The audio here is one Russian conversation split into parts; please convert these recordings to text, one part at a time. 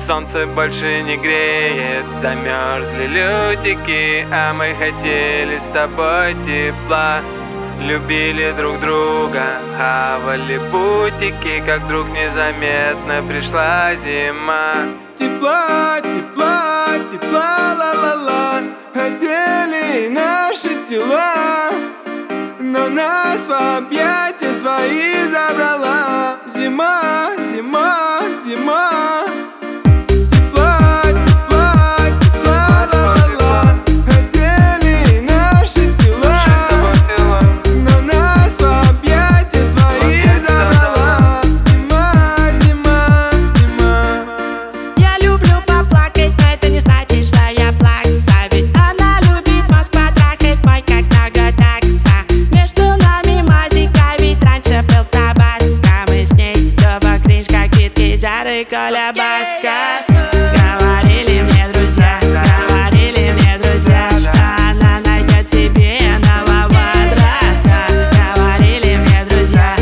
солнце больше не греет, замерзли лютики, а мы хотели с тобой тепла. Любили друг друга, хавали бутики, как вдруг незаметно пришла зима. Тепла, тепла, тепла, ла-ла-ла, хотели наши тела, но нас в объятия свои забрала зима, зима, зима. Тепла, тепла, тепла, ла-ла-ла, хотели наши тела, но нас в объятия свои забрала зима, зима, зима. Я люблю поплакать, но это не значит, что я плакса. Ведь она любит мозг потрахать мой, как много такса. Между нами мазика, ведь раньше был табаско. Мы с ней оба кринж, как Витки, Зары, Коля, Баска. Говорили мне друзья, что она найдет себе нового дразда. Говорили мне друзья,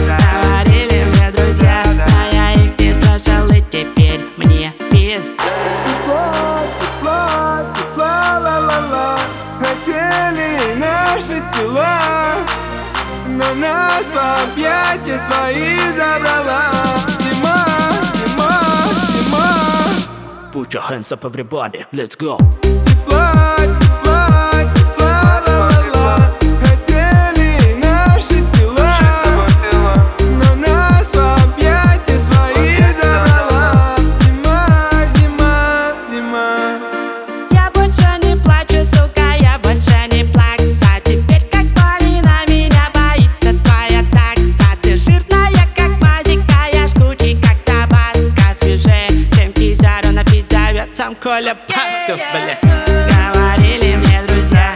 но я их не слушал, и теперь мне пизда. Тепла, тепла, тепла, ла-ла-ла, хотели наши тела, но нас в объятия свои забрала зима, зима, зима. Put your hands up, everybody, let's go. Тепла, тепла, тепла, ла-ла-ла, хотели наши тела, но нас в объятия свои забрала зима, зима, зима. Я больше не плачу, сука, я больше не плакса. Теперь как Полина меня боится твоя такса. Ты жирная, как мазика, я жгучий, как табаско. Свежее, чем Кизару на фит зовет сам Коля Басков, бля. Говорили мне друзья,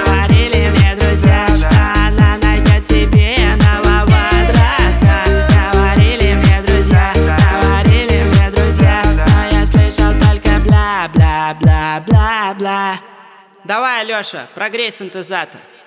что она найдет себе нового дразда. Говорили мне друзья, но я слышал только бла-бла-бла-бла-бла. Давай, Алёша, прогрей синтезатор.